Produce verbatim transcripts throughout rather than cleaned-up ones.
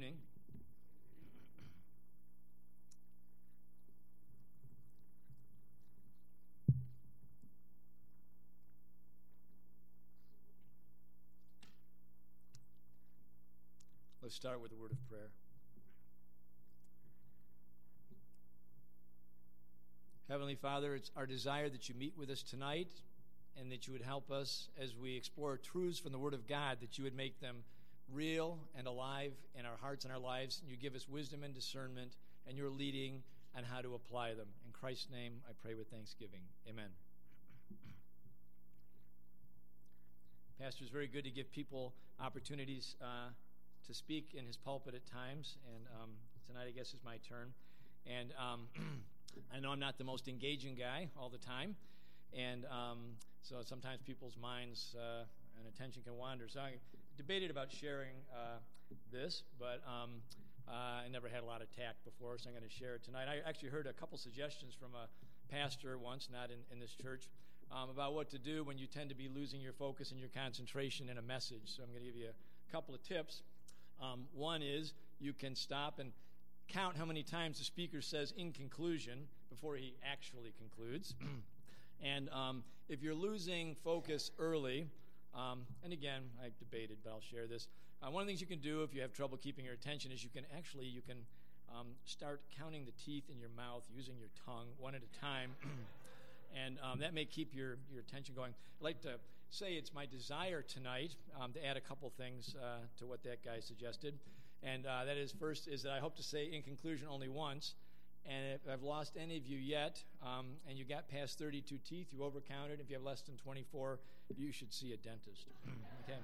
evening. Let's start with a word of prayer. Heavenly Father, it's our desire that you meet with us tonight and that you would help us as we explore truths from the Word of God, that you would make them real and alive in our hearts and our lives, and you give us wisdom and discernment and your leading on how to apply them. In Christ's name, I pray with thanksgiving. Amen. Pastor, it's very good to give people opportunities uh, to speak in his pulpit at times, and um, tonight I guess is my turn. And um, I know I'm not the most engaging guy all the time, and um, so sometimes people's minds uh, and attention can wander. So I debated about sharing uh, this, but um, uh, I never had a lot of tact before, so I'm going to share it tonight. I actually heard a couple suggestions from a pastor once, not in, in this church, um, about what to do when you tend to be losing your focus and your concentration in a message. So I'm going to give you a couple of tips. Um, one is you can stop and count how many times the speaker says in conclusion before he actually concludes. And um, if you're losing focus early, um, and again, I debated, but I'll share this. Uh, one of the things you can do if you have trouble keeping your attention is you can actually, you can um, start counting the teeth in your mouth using your tongue one at a time. And um, that may keep your, your attention going. I'd like to say it's my desire tonight um, to add a couple things uh, to what that guy suggested. And uh, that is, first, is that I hope to say in conclusion only once. And if I've lost any of you yet, um, and you got past thirty-two teeth, you overcounted. If you have less than twenty-four, you should see a dentist. Okay.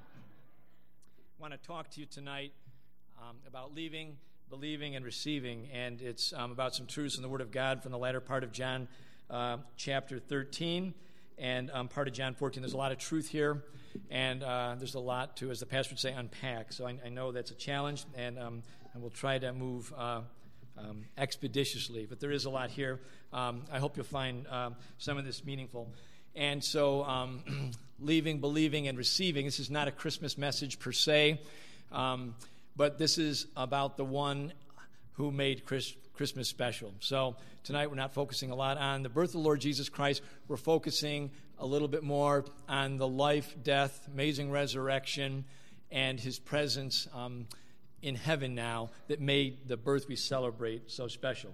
I want to talk to you tonight um, about leaving, believing, and receiving. And it's um, about some truths in the Word of God from the latter part of John uh, chapter thirteen and um, part of John fourteen. There's a lot of truth here, and uh, there's a lot to, as the pastor would say, unpack. So I, I know that's a challenge, and, um, and we'll try to move uh, um, expeditiously. But there is a lot here. Um, I hope you'll find um, some of this meaningful. And so um, leaving, believing, and receiving. This is not a Christmas message per se, um, but this is about the one who made Chris, Christmas special. So tonight we're not focusing a lot on the birth of the Lord Jesus Christ. We're focusing a little bit more on the life, death, amazing resurrection, and his presence um, in heaven now that made the birth we celebrate so special.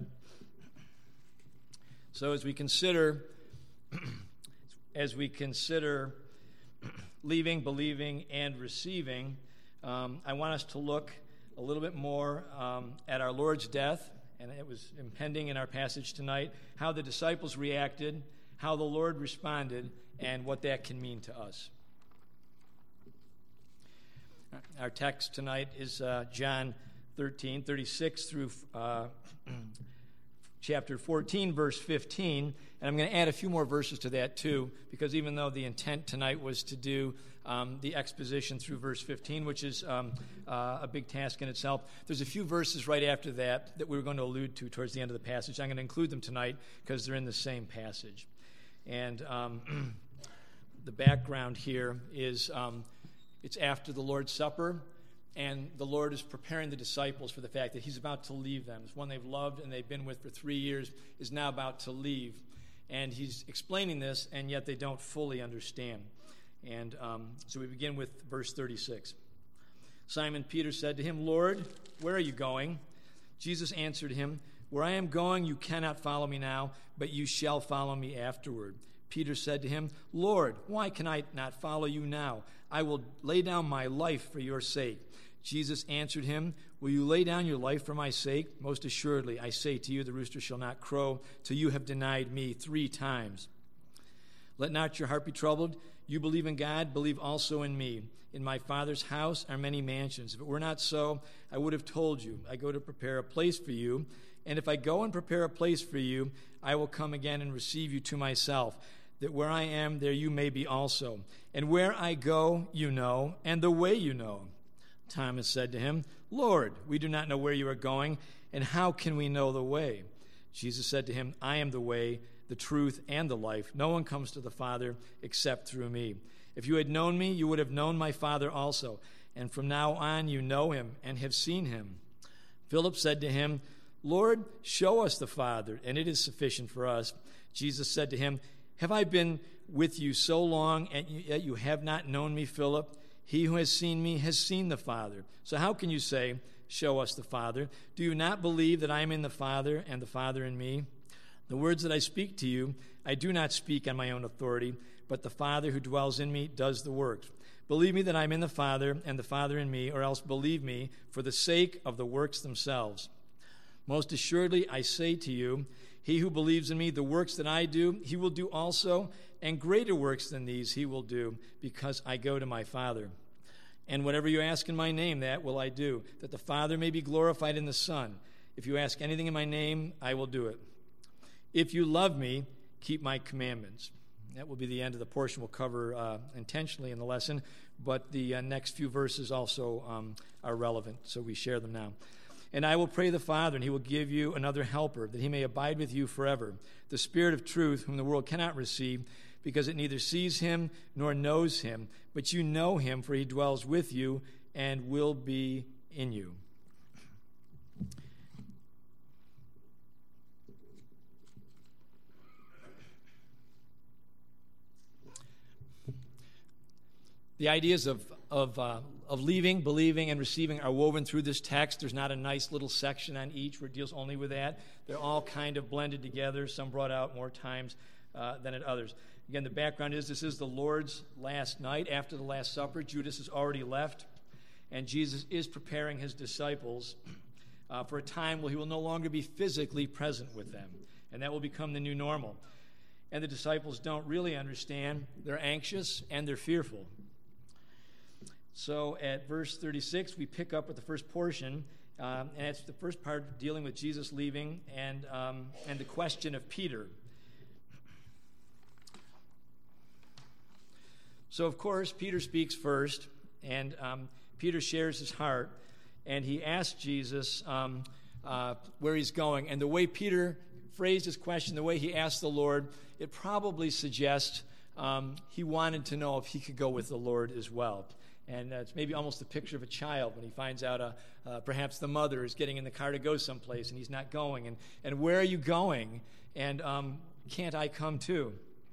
So as we consider, as we consider leaving, believing, and receiving, um, I want us to look a little bit more um, at our Lord's death, and it was impending in our passage tonight, how the disciples reacted, how the Lord responded, and what that can mean to us. Our text tonight is uh, John thirteen, thirty-six through uh, chapter fourteen, verse fifteen, and I'm going to add a few more verses to that too, because even though the intent tonight was to do um, the exposition through verse fifteen, which is um, uh, a big task in itself, there's a few verses right after that that we were going to allude to towards the end of the passage. I'm going to include them tonight because they're in the same passage. And um, the background here is um, it's after the Lord's Supper, and the Lord is preparing the disciples for the fact that he's about to leave them. This one they've loved and they've been with for three years is now about to leave. And he's explaining this, and yet they don't fully understand. And um, so we begin with verse thirty-six. Simon Peter said to him, "Lord, where are you going?" Jesus answered him, "Where I am going, you cannot follow me now, but you shall follow me afterward." Peter said to him, "Lord, why can I not follow you now? I will lay down my life for your sake." Jesus answered him, "Will you lay down your life for my sake? Most assuredly, I say to you, the rooster shall not crow till you have denied me three times. Let not your heart be troubled. You believe in God, believe also in me. In my Father's house are many mansions. If it were not so, I would have told you. I go to prepare a place for you. And if I go and prepare a place for you, I will come again and receive you to myself, that where I am, there you may be also. And where I go, you know, and the way you know." Thomas said to him, "Lord, we do not know where you are going, and how can we know the way?" Jesus said to him, "I am the way, the truth, and the life. No one comes to the Father except through me. If you had known me, you would have known my Father also. And from now on you know him and have seen him." Philip said to him, Lord, show us the Father, and it is sufficient for us. Jesus said to him, have I been with you so long, and yet you have not known me, Philip? He who has seen me has seen the Father. So how can you say, show us the Father? Do you not believe that I am in the Father, and the Father in me? The words that I speak to you, I do not speak on my own authority, but the Father who dwells in me does the works. Believe me that I am in the Father, and the Father in me, or else believe me for the sake of the works themselves. Most assuredly, I say to you, he who believes in me, the works that I do, he will do also, and greater works than these he will do, because I go to my Father. And whatever you ask in my name, that will I do, that the Father may be glorified in the Son. If you ask anything in my name, I will do it. If you love me, keep my commandments. That will be the end of the portion we'll cover uh, intentionally in the lesson, but the uh, next few verses also um, are relevant, so we share them now. And I will pray the Father, and he will give you another helper, that he may abide with you forever, the Spirit of truth, whom the world cannot receive, because it neither sees him nor knows him. But you know him, for he dwells with you and will be in you. The ideas of of uh, of leaving, believing, and receiving are woven through this text. There's not a nice little section on each where it deals only with that. They're all kind of blended together, some brought out more times uh, than at others. Again, the background is this is the Lord's last night after the Last Supper. Judas has already left, and Jesus is preparing his disciples uh, for a time where he will no longer be physically present with them, and that will become the new normal. And the disciples don't really understand. They're anxious and they're fearful. So at verse thirty-six, we pick up with the first portion, um, and it's the first part dealing with Jesus leaving and um, and the question of Peter. So, of course, Peter speaks first, and um, Peter shares his heart, and he asks Jesus um, uh, where he's going. And the way Peter phrased his question, the way he asked the Lord, it probably suggests um, he wanted to know if he could go with the Lord as well. And uh, it's maybe almost a picture of a child when he finds out uh, uh, perhaps the mother is getting in the car to go someplace and he's not going. And, and where are you going? And um, can't I come too?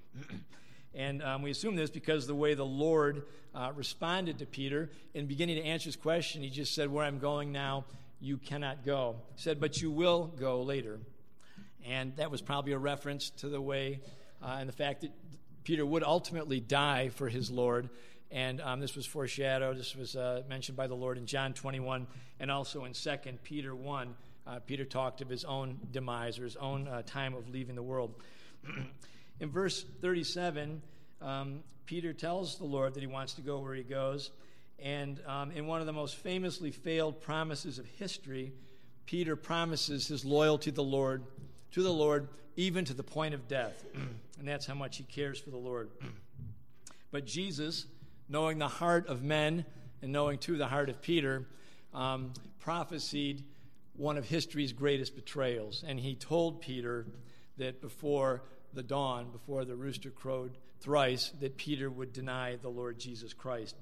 And um, we assume this because the way the Lord uh, responded to Peter, in beginning to answer his question, he just said, where I'm going now, you cannot go. He said, but you will go later. And that was probably a reference to the way uh, and the fact that Peter would ultimately die for his Lord. And um, this was foreshadowed. This was uh, mentioned by the Lord in John twenty-one, and also in Second Peter one. Uh, Peter talked of his own demise or his own uh, time of leaving the world. In verse thirty-seven, um, Peter tells the Lord that he wants to go where he goes. And um, in one of the most famously failed promises of history, Peter promises his loyalty to the Lord, to the Lord, even to the point of death. And that's how much he cares for the Lord. But Jesus, knowing the heart of men and knowing, too, the heart of Peter, um, prophesied one of history's greatest betrayals. And he told Peter that before the dawn, before the rooster crowed thrice, that Peter would deny the Lord Jesus Christ.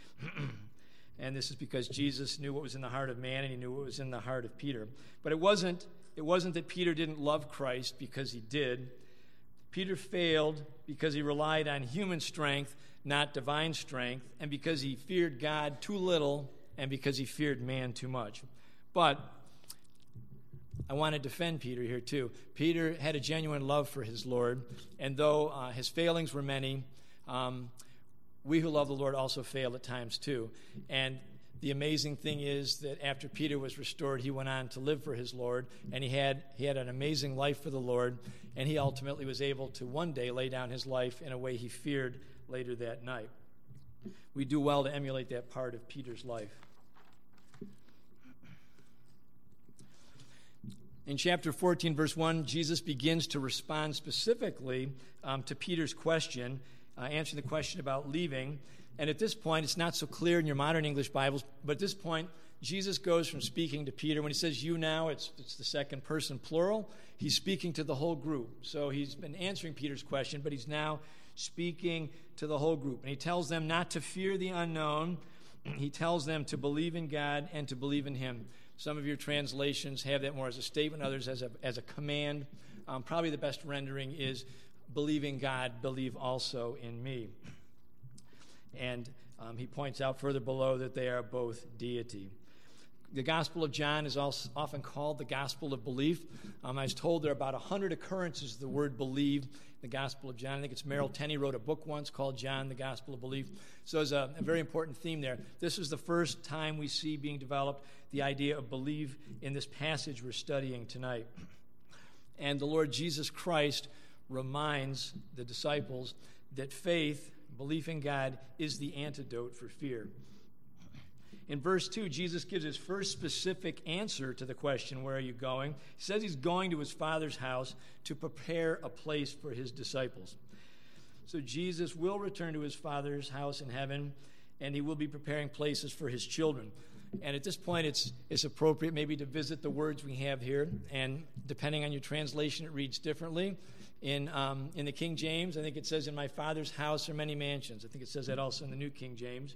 And this is because Jesus knew what was in the heart of man and he knew what was in the heart of Peter. But it wasn't, it wasn't that Peter didn't love Christ, because he did. Peter failed because he relied on human strength, not divine strength, and because he feared God too little and because he feared man too much. But I want to defend Peter here too. Peter had a genuine love for his Lord, and though uh, his failings were many, um, we who love the Lord also fail at times too. And the amazing thing is that after Peter was restored, he went on to live for his Lord, and he had he had an amazing life for the Lord, and he ultimately was able to one day lay down his life in a way he feared later that night. We do well to emulate that part of Peter's life. In chapter fourteen, verse one, Jesus begins to respond specifically um, to Peter's question, uh, answering the question about leaving. And at this point, it's not so clear in your modern English Bibles, but at this point, Jesus goes from speaking to Peter. When he says you now, it's, it's the second person plural. He's speaking to the whole group. So he's been answering Peter's question, but he's now speaking to the whole group. And he tells them not to fear the unknown. He tells them to believe in God and to believe in him. Some of your translations have that more as a statement, others as a, as a command. Um, probably the best rendering is, believe in God, believe also in me. And um, he points out further below that they are both deity. The Gospel of John is also often called the Gospel of Belief. Um, I was told there are about one hundred occurrences of the word believe in the Gospel of John. I think it's Merrill Tenney wrote a book once called John, the Gospel of Belief. So there's a, a very important theme there. This is the first time we see being developed the idea of believe in this passage we're studying tonight. And the Lord Jesus Christ reminds the disciples that faith, belief in God, is the antidote for fear. In verse two, Jesus gives his first specific answer to the question, where are you going? He says he's going to his Father's house to prepare a place for his disciples. So Jesus will return to his Father's house in heaven, and he will be preparing places for his children. And at this point, it's, it's appropriate maybe to visit the words we have here, and depending on your translation, it reads differently. In, um, in the King James, I think it says, in my Father's house are many mansions. I think it says that also in the New King James.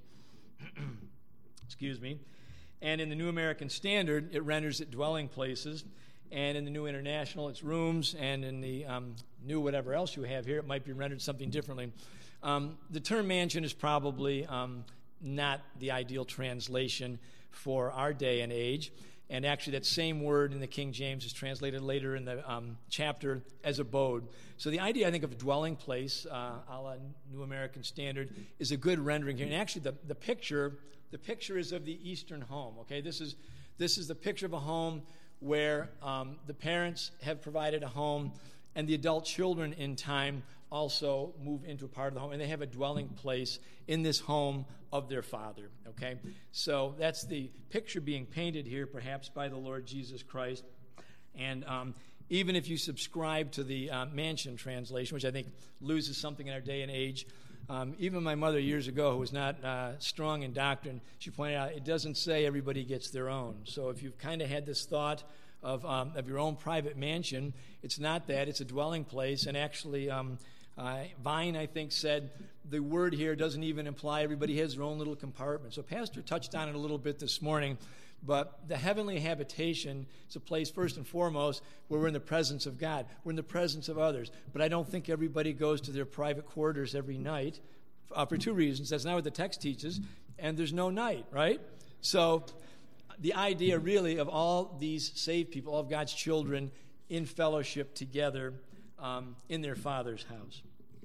Excuse me. And in the New American Standard, it renders it dwelling places. And in the New International, it's rooms. And in the um, New whatever else you have here, it might be rendered something differently. Um, the term mansion is probably um, not the ideal translation for our day and age. And actually, that same word in the King James is translated later in the um, chapter as abode. So the idea, I think, of a dwelling place, uh, a la New American Standard, is a good rendering here. And actually, the, the picture, the picture is of the Eastern home. Okay, this is this is the picture of a home where um, the parents have provided a home, and the adult children in time also move into a part of the home, and they have a dwelling place in this home of their Father, okay? So that's the picture being painted here, perhaps, by the Lord Jesus Christ. And um, even if you subscribe to the uh, Mansion translation, which I think loses something in our day and age, um, even my mother years ago, who was not uh, strong in doctrine, she pointed out it doesn't say everybody gets their own. So if you've kind of had this thought of, um, of your own private mansion, it's not that. It's a dwelling place, and actually... Um, Uh, Vine, I think, said the word here doesn't even imply everybody has their own little compartment. So Pastor touched on it a little bit this morning, but the heavenly habitation is a place, first and foremost, where we're in the presence of God. We're in the presence of others. But I don't think everybody goes to their private quarters every night uh, for two reasons. That's not what the text teaches, and there's no night, right? So the idea, really, of all these saved people, all of God's children in fellowship together Um, in their Father's house.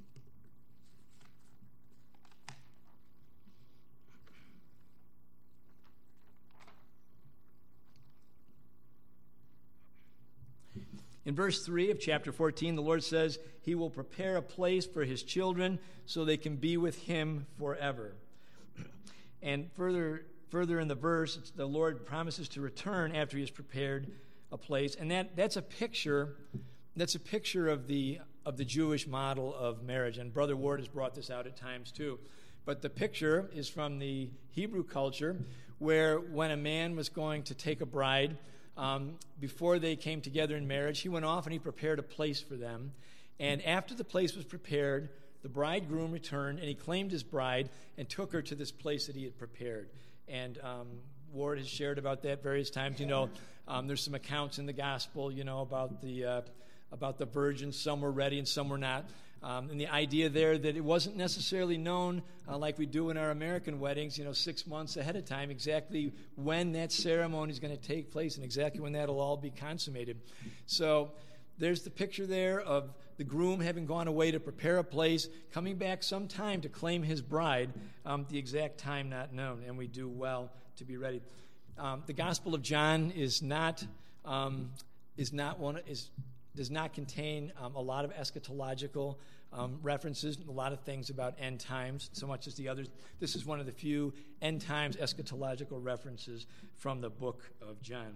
In verse three of chapter fourteen, the Lord says he will prepare a place for his children so they can be with him forever. And further, further in the verse, it's the Lord promises to return after he has prepared a place. And that, that's a picture... That's a picture of the of the Jewish model of marriage, and Brother Ward has brought this out at times too. But the picture is from the Hebrew culture, where when a man was going to take a bride, um, before they came together in marriage, he went off and he prepared a place for them. And after the place was prepared, the bridegroom returned, and he claimed his bride and took her to this place that he had prepared. And um, Ward has shared about that various times. You know, um, there's some accounts in the gospel, you know, about the... Uh, about the virgins. Some were ready and some were not. Um, and the idea there that it wasn't necessarily known, uh, like we do in our American weddings, you know, six months ahead of time, exactly when that ceremony is going to take place and exactly when that'll all be consummated. So there's the picture there of the groom having gone away to prepare a place, coming back sometime to claim his bride, um, the exact time not known, and we do well to be ready. Um, the Gospel of John is not um, is not one is. does not contain um, a lot of eschatological um, references, a lot of things about end times, so much as the others. This is one of the few end times eschatological references from the book of John.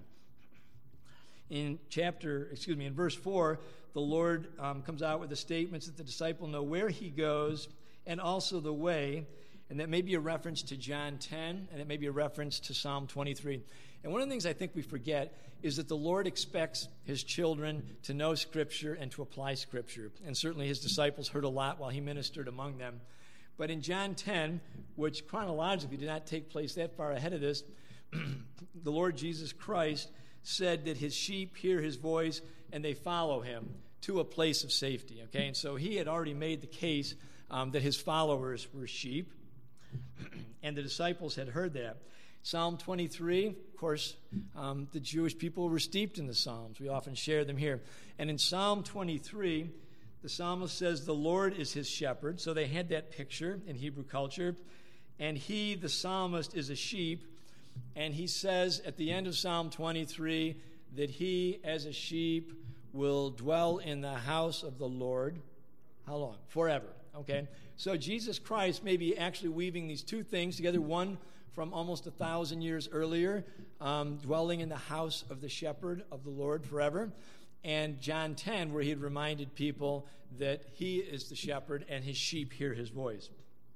In chapter, excuse me, in verse four, the Lord um, comes out with the statements that the disciple know where he goes and also the way, and that may be a reference to John ten, and it may be a reference to Psalm twenty-three. And one of the things I think we forget is that the Lord expects his children to know Scripture and to apply Scripture. And certainly his disciples heard a lot while he ministered among them. But in John ten, which chronologically did not take place that far ahead of this, the Lord Jesus Christ said that his sheep hear his voice and they follow him to a place of safety. Okay, and so he had already made the case um, that his followers were sheep, and the disciples had heard that. Psalm twenty-three, of course, um, the Jewish people were steeped in the Psalms. We often share them here. And in Psalm twenty-three, the psalmist says, the Lord is his shepherd. So they had that picture in Hebrew culture. And he, the psalmist, is a sheep. And he says at the end of Psalm twenty-three that he, as a sheep, will dwell in the house of the Lord. How long? Forever. Okay? So Jesus Christ may be actually weaving these two things together, one from almost a thousand years earlier, um, dwelling in the house of the shepherd of the Lord forever, and John ten, where he had reminded people that he is the shepherd and his sheep hear his voice.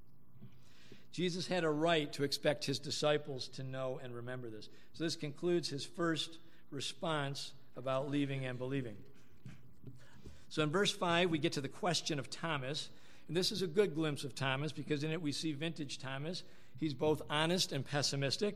Jesus had a right to expect his disciples to know and remember this. So this concludes his first response about leaving and believing. So in verse five, we get to the question of Thomas. And this is a good glimpse of Thomas because in it we see vintage Thomas. He's both honest and pessimistic.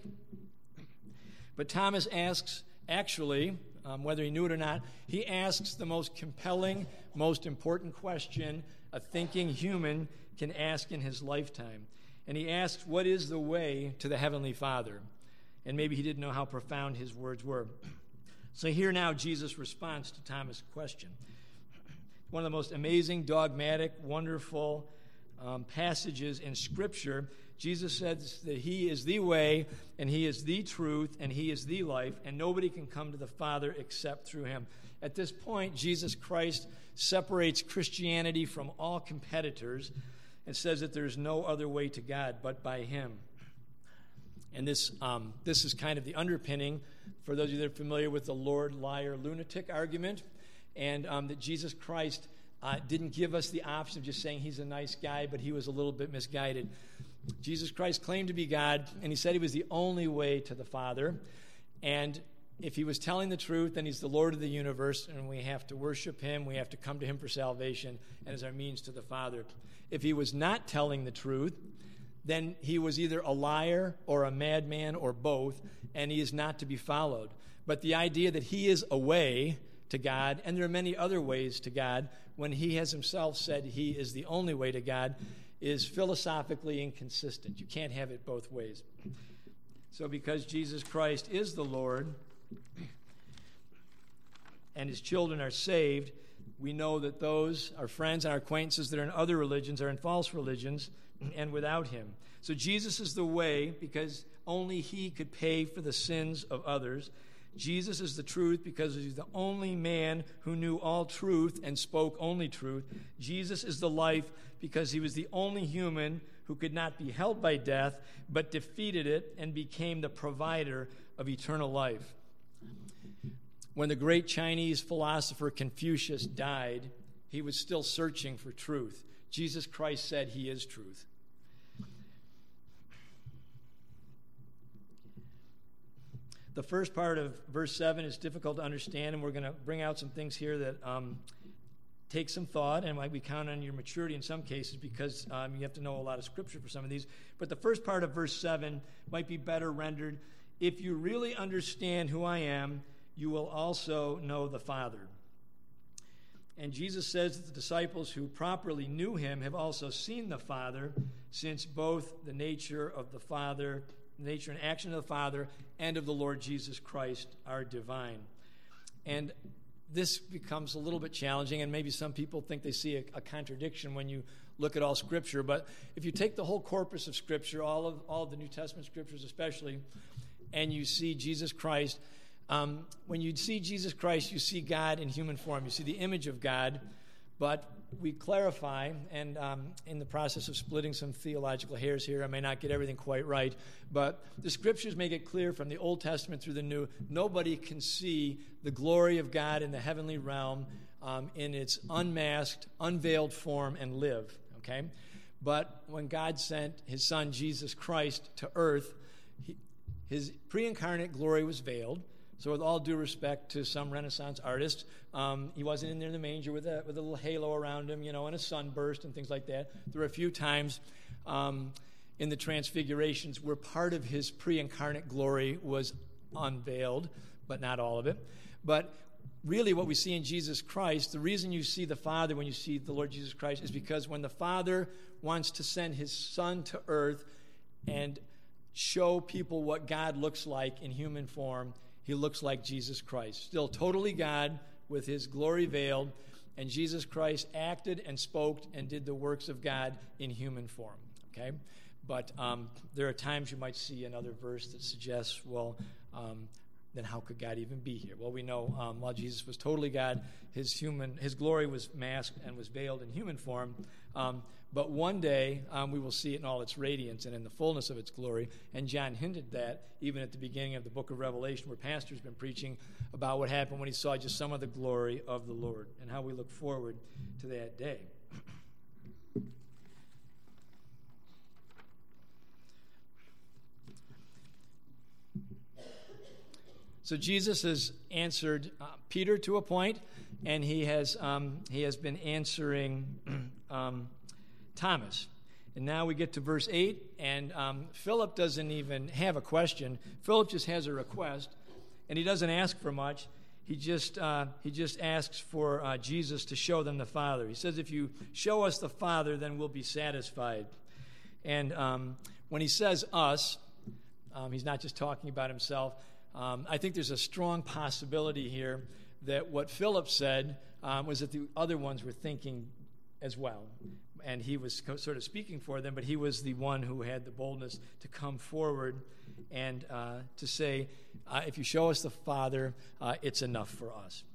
But Thomas asks, actually, um, whether he knew it or not, he asks the most compelling, most important question a thinking human can ask in his lifetime. And he asks, what is the way to the Heavenly Father? And maybe he didn't know how profound his words were. So here now Jesus' response to Thomas' question. One of the most amazing, dogmatic, wonderful um, passages in Scripture. Jesus says that he is the way, and he is the truth, and he is the life, and nobody can come to the Father except through him. At this point, Jesus Christ separates Christianity from all competitors and says that there's no other way to God but by him. And this um, this is kind of the underpinning for those of you that are familiar with the Lord, liar, lunatic argument, and um, that Jesus Christ uh, didn't give us the option of just saying he's a nice guy, but he was a little bit misguided. Jesus Christ claimed to be God, and he said he was the only way to the Father. And if he was telling the truth, then he's the Lord of the universe, and we have to worship him. We have to come to him for salvation and as our means to the Father. If he was not telling the truth, then he was either a liar or a madman or both, and he is not to be followed. But the idea that he is a way to God, and there are many other ways to God, when he has himself said he is the only way to God, is philosophically inconsistent. You can't have it both ways. So because Jesus Christ is the Lord and his children are saved, we know that those, our friends and our acquaintances that are in other religions, are in false religions and without him. So Jesus is the way because only he could pay for the sins of others. Jesus is the truth because he's the only man who knew all truth and spoke only truth. Jesus is the life because he was the only human who could not be held by death but defeated it and became the provider of eternal life. When the great Chinese philosopher Confucius died, he was still searching for truth. Jesus Christ said he is truth. The first part of verse seven is difficult to understand, and we're going to bring out some things here that um, take some thought, and we count on your maturity in some cases because um, you have to know a lot of Scripture for some of these. But the first part of verse seven might be better rendered, if you really understand who I am, you will also know the Father. And Jesus says that the disciples who properly knew him have also seen the Father, since both the nature of the Father, the nature and action of the Father, and of the Lord Jesus Christ are divine. And this becomes a little bit challenging, and maybe some people think they see a, a contradiction when you look at all Scripture. But if you take the whole corpus of Scripture, all of all of the New Testament Scriptures especially, and you see Jesus Christ, um, when you see Jesus Christ, you see God in human form. You see the image of God, but we clarify, and um, in the process of splitting some theological hairs here, I may not get everything quite right, but the Scriptures make it clear from the Old Testament through the New, nobody can see the glory of God in the heavenly realm um, in its unmasked, unveiled form and live, okay? But when God sent his Son, Jesus Christ, to earth, he, his pre-incarnate glory was veiled. So with all due respect to some Renaissance artists, um, he wasn't in there in the manger with a, with a little halo around him, you know, and a sunburst and things like that. There were a few times, um, in the transfigurations where part of his pre-incarnate glory was unveiled, but not all of it. But really what we see in Jesus Christ, the reason you see the Father when you see the Lord Jesus Christ is because when the Father wants to send his Son to earth and show people what God looks like in human form, he looks like Jesus Christ. Still totally God with his glory veiled, and Jesus Christ acted and spoke and did the works of God in human form. Okay? But um, there are times you might see another verse that suggests, well, um, then how could God even be here? Well, we know um, while Jesus was totally God, his human, his glory was masked and was veiled in human form. Um, but one day um, we will see it in all its radiance and in the fullness of its glory. And John hinted that even at the beginning of the book of Revelation, where Pastor's been preaching about what happened when he saw just some of the glory of the Lord and how we look forward to that day. So Jesus has answered uh, Peter to a point, and he has um, he has been answering um, Thomas. And now we get to verse eight, and um, Philip doesn't even have a question. Philip just has a request, and he doesn't ask for much. He just uh, he just asks for uh, Jesus to show them the Father. He says, "If you show us the Father, then we'll be satisfied." And um, when he says "us," um, he's not just talking about himself. Um, I think there's a strong possibility here that what Philip said um, was that the other ones were thinking as well. And he was co- sort of speaking for them, but he was the one who had the boldness to come forward and uh, to say, uh, if you show us the Father, uh, it's enough for us.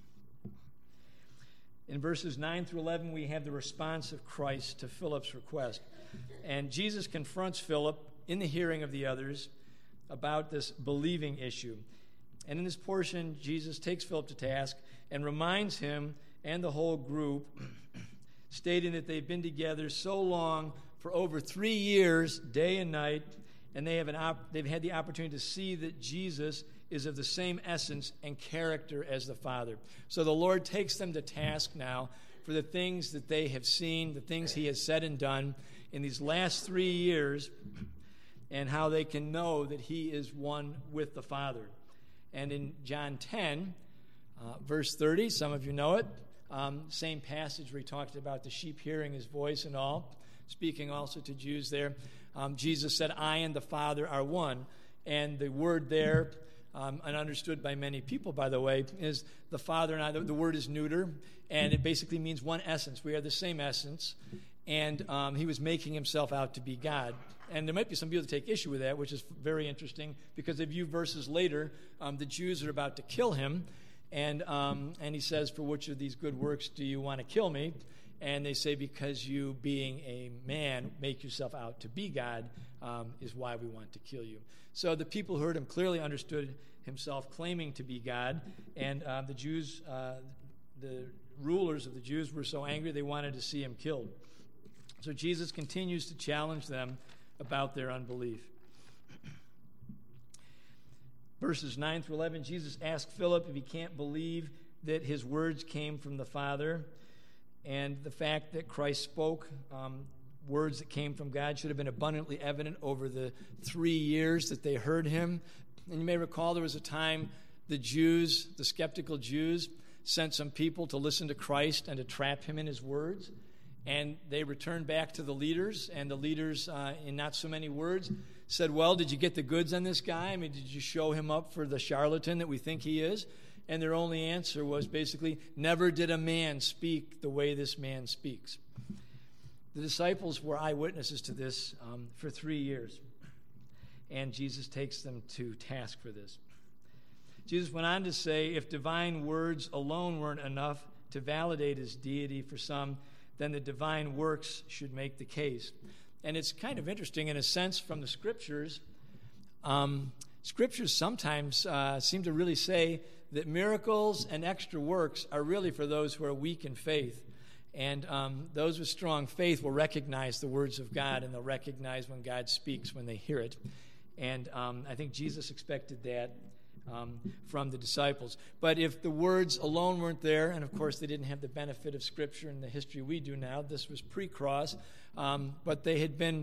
In verses nine through eleven, we have the response of Christ to Philip's request. And Jesus confronts Philip in the hearing of the others about this believing issue. And in this portion, Jesus takes Philip to task and reminds him and the whole group, stating that they've been together so long, for over three years, day and night, and they have an op- they've had the opportunity to see that Jesus is of the same essence and character as the Father. So the Lord takes them to task now for the things that they have seen, the things he has said and done in these last three years, and how they can know that he is one with the Father. And in John ten, uh, verse thirty, some of you know it, um, same passage where he talked about the sheep hearing his voice and all, speaking also to Jews there. Um, Jesus said, "I and the Father are one." And the word there, um, and understood by many people, by the way, is the Father and I. The, the word is neuter, and it basically means one essence. We are the same essence. And um, he was making himself out to be God. And there might be some people that take issue with that, which is very interesting, because a few verses later, um, the Jews are about to kill him, and um, and he says, "For which of these good works do you want to kill me?" And they say, "Because you, being a man, make yourself out to be God, um, is why we want to kill you." So the people who heard him clearly understood himself claiming to be God, and uh, the Jews, uh, the rulers of the Jews were so angry they wanted to see him killed. So Jesus continues to challenge them about their unbelief. Verses nine through eleven, Jesus asked Philip if he can't believe that his words came from the Father, and the fact that Christ spoke um, words that came from God should have been abundantly evident over the three years that they heard him. And you may recall there was a time the Jews, the skeptical Jews, sent some people to listen to Christ and to trap him in his words. And they returned back to the leaders, and the leaders, uh, in not so many words, said, "Well, did you get the goods on this guy? I mean, did you show him up for the charlatan that we think he is?" And their only answer was basically, "Never did a man speak the way this man speaks." The disciples were eyewitnesses to this um, for three years, and Jesus takes them to task for this. Jesus went on to say, if divine words alone weren't enough to validate his deity for some, then the divine works should make the case. And it's kind of interesting in a sense from the Scriptures. Um, scriptures sometimes uh, seem to really say that miracles and extra works are really for those who are weak in faith. And um, those with strong faith will recognize the words of God, and they'll recognize when God speaks when they hear it. And um, I think Jesus expected that Um, from the disciples. But if the words alone weren't there, and of course they didn't have the benefit of Scripture and the history we do now, this was pre-cross, um, but they had been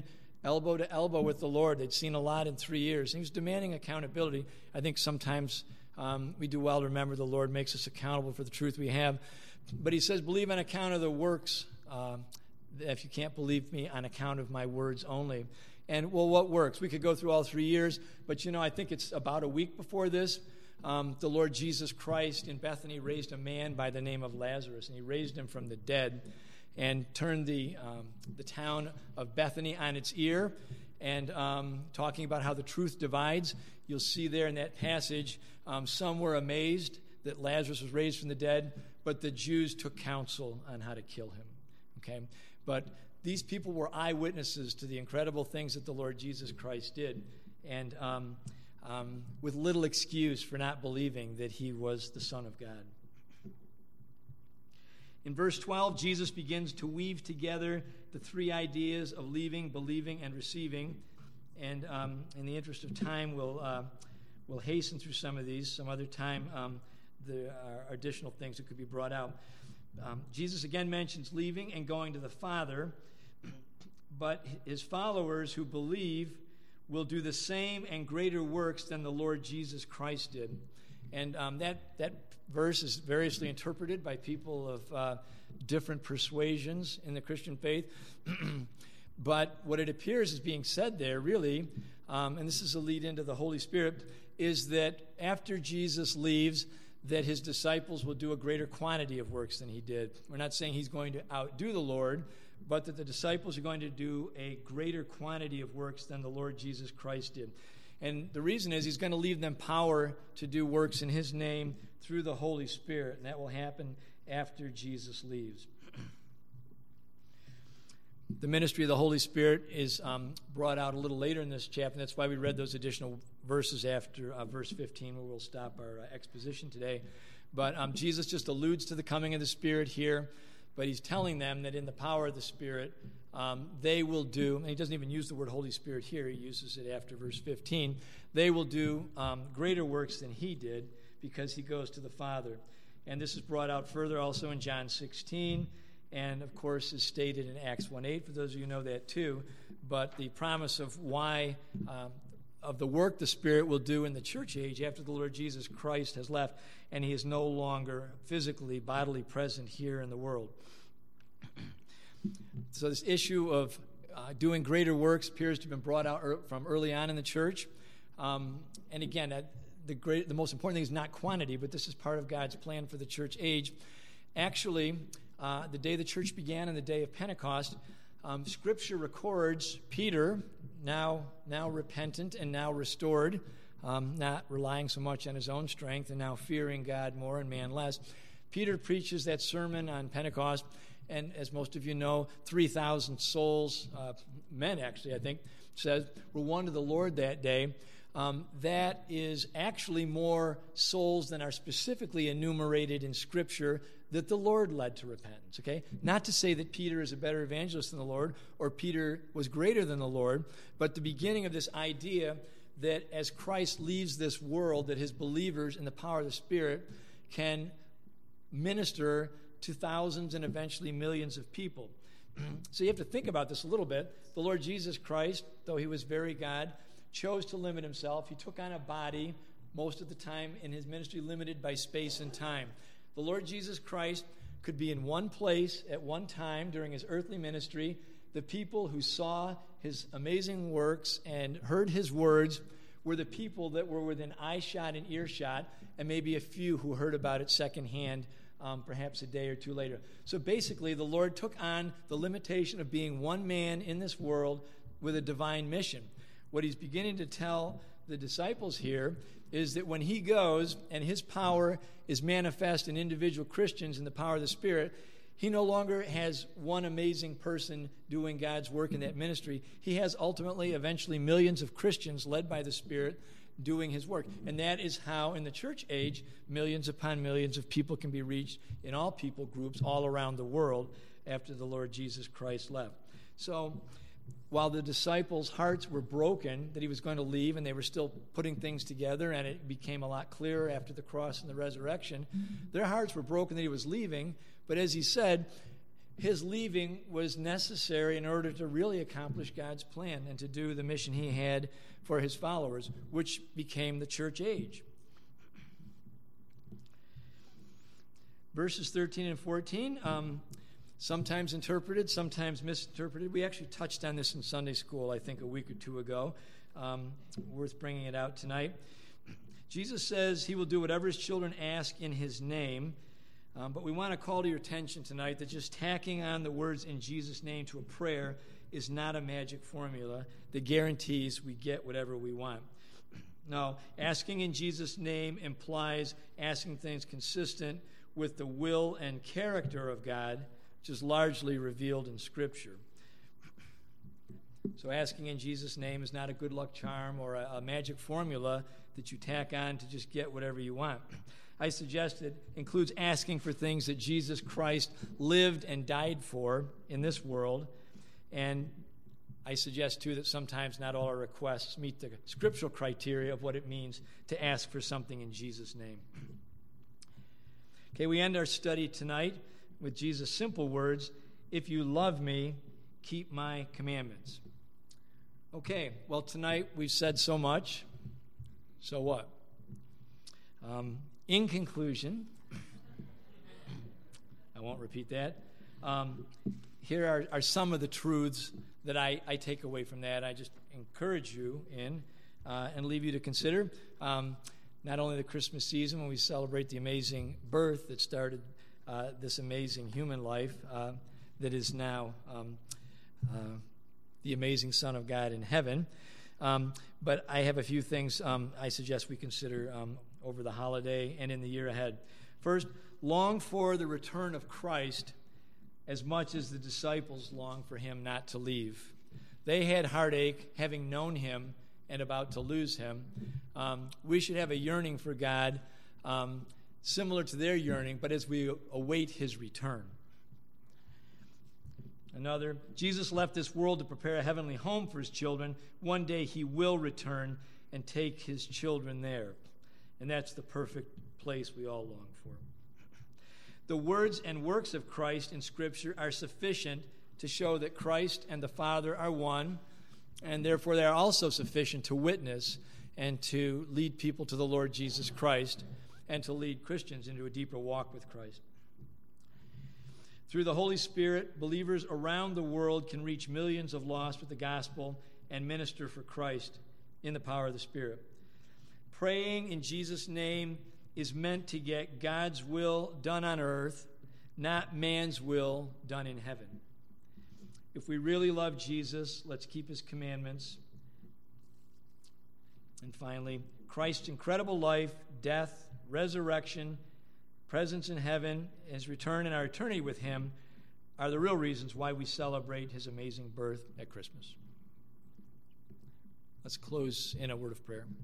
elbow to elbow with the Lord. They'd seen a lot in three years. He was demanding accountability. I think sometimes um, we do well to remember the Lord makes us accountable for the truth we have. But he says, believe on account of the works, uh, if you can't believe me, on account of my words only. And, well, what works? We could go through all three years, but, you know, I think it's about a week before this, um, the Lord Jesus Christ in Bethany raised a man by the name of Lazarus, and he raised him from the dead and turned the um, the town of Bethany on its ear, and um, talking about how the truth divides. You'll see there in that passage, um, some were amazed that Lazarus was raised from the dead, but the Jews took counsel on how to kill him. Okay, but these people were eyewitnesses to the incredible things that the Lord Jesus Christ did, and um, um, with little excuse for not believing that he was the Son of God. In verse twelve, Jesus begins to weave together the three ideas of leaving, believing, and receiving. And um, in the interest of time, we'll, uh, we'll hasten through some of these. Some other time, um, there are additional things that could be brought out. Um, Jesus again mentions leaving and going to the Father, but his followers who believe will do the same and greater works than the Lord Jesus Christ did. And um, that that verse is variously interpreted by people of uh, different persuasions in the Christian faith. But what it appears is being said there, really, um, and this is a lead into the Holy Spirit, is that after Jesus leaves, that his disciples will do a greater quantity of works than he did. We're not saying he's going to outdo the Lord, but that the disciples are going to do a greater quantity of works than the Lord Jesus Christ did. And the reason is he's going to leave them power to do works in his name through the Holy Spirit, and that will happen after Jesus leaves. The ministry of the Holy Spirit is um, brought out a little later in this chapter, and that's why we read those additional verses after uh, verse fifteen, where we'll stop our uh, exposition today. But um, Jesus just alludes to the coming of the Spirit here, but he's telling them that in the power of the Spirit, um, they will do, and he doesn't even use the word Holy Spirit here, he uses it after verse fifteen, they will do um, greater works than he did because he goes to the Father. And this is brought out further also in John sixteen, and of course is stated in Acts one eight, for those of you who know that too. But the promise of why, um, of the work the Spirit will do in the church age after the Lord Jesus Christ has left, and he is no longer physically, bodily present here in the world. So this issue of uh, doing greater works appears to have been brought out er- from early on in the church. Um, and again, that, the great, the most important thing is not quantity, but this is part of God's plan for the church age. Actually, uh, the day the church began and the day of Pentecost, um, Scripture records Peter, now, now repentant and now restored, um, not relying so much on his own strength and now fearing God more and man less. Peter preaches that sermon on Pentecost, and as most of you know, three thousand souls, uh, men actually, I think, says, were won to the Lord that day. Um, that is actually more souls than are specifically enumerated in Scripture that the Lord led to repentance, okay? Not to say that Peter is a better evangelist than the Lord or Peter was greater than the Lord, but the beginning of this idea that as Christ leaves this world, that his believers in the power of the Spirit can minister to thousands and eventually millions of people. So you have to think about this a little bit. The Lord Jesus Christ, though he was very God, chose to limit himself. He took on a body, most of the time in his ministry limited by space and time. The Lord Jesus Christ could be in one place at one time during his earthly ministry. The people who saw his amazing works and heard his words were the people that were within eyeshot and earshot, and maybe a few who heard about it secondhand, um, perhaps a day or two later. So basically, the Lord took on the limitation of being one man in this world with a divine mission. What he's beginning to tell the disciples here is that when he goes and his power is manifest in individual Christians in the power of the Spirit, he no longer has one amazing person doing God's work in that ministry. He has ultimately, eventually, millions of Christians led by the Spirit doing his work. And that is how, in the church age, millions upon millions of people can be reached in all people groups all around the world after the Lord Jesus Christ left. So while the disciples' hearts were broken that he was going to leave, and they were still putting things together, and it became a lot clearer after the cross and the resurrection, their hearts were broken that he was leaving. But as he said, his leaving was necessary in order to really accomplish God's plan and to do the mission he had for his followers, which became the church age. Verses thirteen and fourteen, um, sometimes interpreted, sometimes misinterpreted. We actually touched on this in Sunday school, I think, a week or two ago. Um, worth bringing it out tonight. Jesus says he will do whatever his children ask in his name. Um, but we want to call to your attention tonight that just tacking on the words in Jesus' name to a prayer is not a magic formula that guarantees we get whatever we want. No, asking in Jesus' name implies asking things consistent with the will and character of God, which is largely revealed in Scripture. So asking in Jesus' name is not a good luck charm or a, a magic formula that you tack on to just get whatever you want. I suggest it includes asking for things that Jesus Christ lived and died for in this world. And I suggest, too, that sometimes not all our requests meet the scriptural criteria of what it means to ask for something in Jesus' name. Okay, we end our study tonight with Jesus' simple words, "If you love me, keep my commandments." Okay, well, tonight we've said so much. So what? Um... In conclusion, I won't repeat that. Um, here are, are some of the truths that I, I take away from that. I just encourage you in uh, and leave you to consider. Um, not only the Christmas season when we celebrate the amazing birth that started uh, this amazing human life uh, that is now um, uh, the amazing Son of God in heaven. Um, but I have a few things um, I suggest we consider um, over the holiday and in the year ahead. First, long for the return of Christ as much as the disciples long for him not to leave. They had heartache having known him and about to lose him. Um, we should have a yearning for God um, similar to their yearning, but as we await his return. Another, Jesus left this world to prepare a heavenly home for his children. One day he will return and take his children there. And that's the perfect place we all long for. The words and works of Christ in Scripture are sufficient to show that Christ and the Father are one, and therefore they are also sufficient to witness and to lead people to the Lord Jesus Christ and to lead Christians into a deeper walk with Christ. Through the Holy Spirit, believers around the world can reach millions of lost with the gospel and minister for Christ in the power of the Spirit. Praying in Jesus' name is meant to get God's will done on earth, not man's will done in heaven. If we really love Jesus, let's keep his commandments. And finally, Christ's incredible life, death, resurrection, presence in heaven, his return and our eternity with him are the real reasons why we celebrate his amazing birth at Christmas. Let's close in a word of prayer.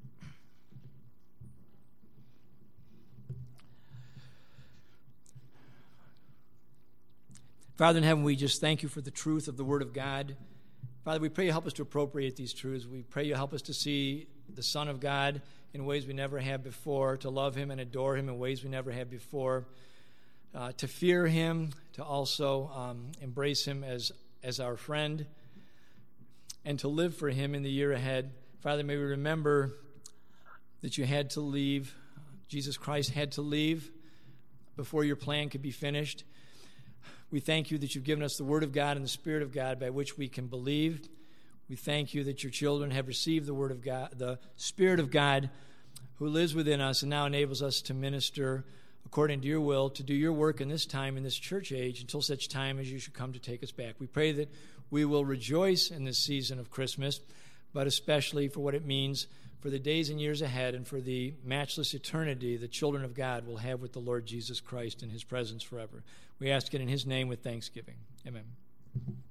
Father in heaven, we just thank you for the truth of the Word of God. Father, we pray you help us to appropriate these truths. We pray you help us to see the Son of God in ways we never have before, to love him and adore him in ways we never have before, uh, to fear him, to also um, embrace him as, as our friend, and to live for him in the year ahead. Father, may we remember that you had to leave. Jesus Christ had to leave before your plan could be finished. We thank you that you've given us the Word of God and the Spirit of God by which we can believe. We thank you that your children have received the Word of God, the Spirit of God who lives within us and now enables us to minister according to your will, to do your work in this time, in this church age, until such time as you should come to take us back. We pray that we will rejoice in this season of Christmas, but especially for what it means for the days and years ahead and for the matchless eternity the children of God will have with the Lord Jesus Christ in his presence forever. We ask it in his name with thanksgiving. Amen.